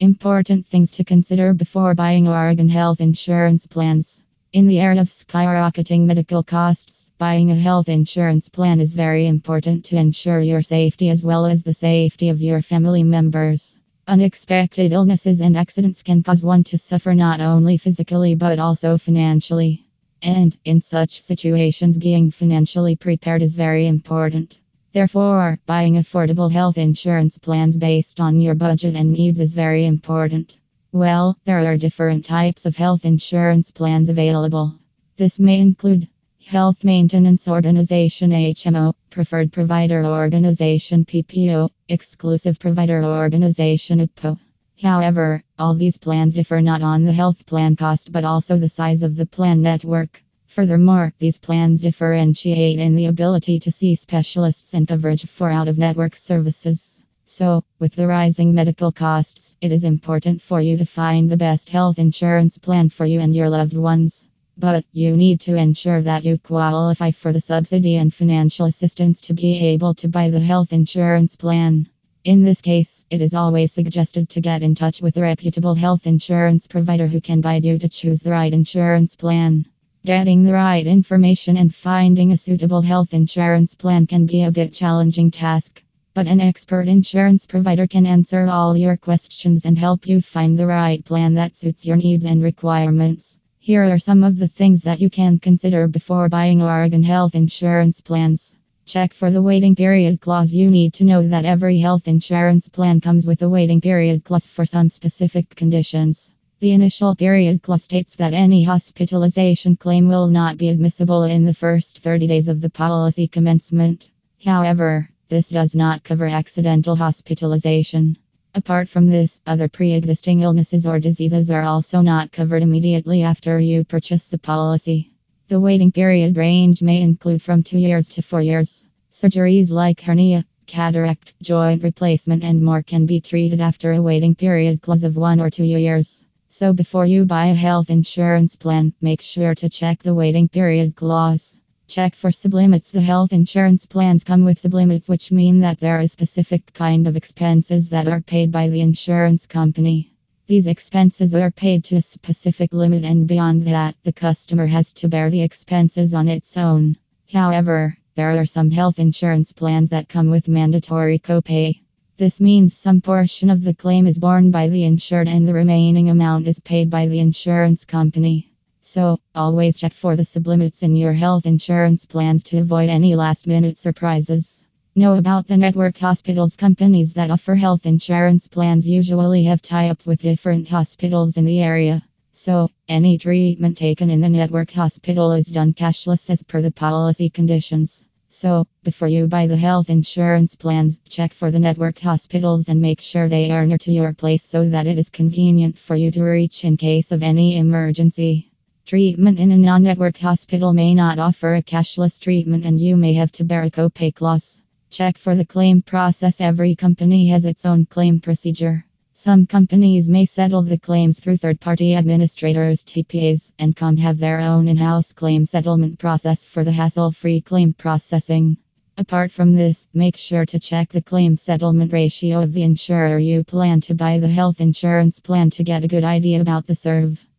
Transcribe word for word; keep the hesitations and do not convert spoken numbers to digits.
Important things to consider before buying Oregon health insurance plans. In the era of skyrocketing medical costs, buying a health insurance plan is very important to ensure your safety as well as the safety of your family members. Unexpected illnesses and accidents can cause one to suffer not only physically but also financially. And in such situations, being financially prepared is very important. Therefore, buying affordable health insurance plans based on your budget and needs is very important. Well, there are different types of health insurance plans available. This may include Health Maintenance Organization H M O, Preferred Provider Organization P P O, Exclusive Provider Organization U P O. However, all these plans differ not on the health plan cost but also the size of the plan network. Furthermore, these plans differentiate in the ability to see specialists and coverage for out-of-network services. So, with the rising medical costs, it is important for you to find the best health insurance plan for you and your loved ones. But you need to ensure that you qualify for the subsidy and financial assistance to be able to buy the health insurance plan. In this case, it is always suggested to get in touch with a reputable health insurance provider who can guide you to choose the right insurance plan. Getting the right information and finding a suitable health insurance plan can be a bit challenging task. But an expert insurance provider can answer all your questions and help you find the right plan that suits your needs and requirements. Here are some of the things that you can consider before buying Oregon health insurance plans. Check for the waiting period clause. You need to know that every health insurance plan comes with a waiting period clause for some specific conditions. The initial period clause states that any hospitalization claim will not be admissible in the first thirty days of the policy commencement. However, this does not cover accidental hospitalization. Apart from this, other pre-existing illnesses or diseases are also not covered immediately after you purchase the policy. The waiting period range may include from two years to four years. Surgeries like hernia, cataract, joint replacement, and more can be treated after a waiting period clause of one or two years. So before you buy a health insurance plan, make sure to check the waiting period clause. Check for sublimits. The health insurance plans come with sublimits, which mean that there is a specific kind of expenses that are paid by the insurance company. These expenses are paid to a specific limit, and beyond that, the customer has to bear the expenses on its own. However, there are some health insurance plans that come with mandatory copay. This means some portion of the claim is borne by the insured and the remaining amount is paid by the insurance company. So, always check for the sublimits in your health insurance plans to avoid any last-minute surprises. Know about the network hospitals. Companies that offer health insurance plans usually have tie-ups with different hospitals in the area. So, any treatment taken in the network hospital is done cashless as per the policy conditions. So, before you buy the health insurance plans, check for the network hospitals and make sure they are near to your place so that it is convenient for you to reach in case of any emergency. Treatment in a non-network hospital may not offer a cashless treatment and you may have to bear a copay clause. Check for the claim process. Every company has its own claim procedure. Some companies may settle the claims through third-party administrators T P As and can have their own in-house claim settlement process for the hassle-free claim processing. Apart from this, make sure to check the claim settlement ratio of the insurer you plan to buy the health insurance plan to get a good idea about the serve.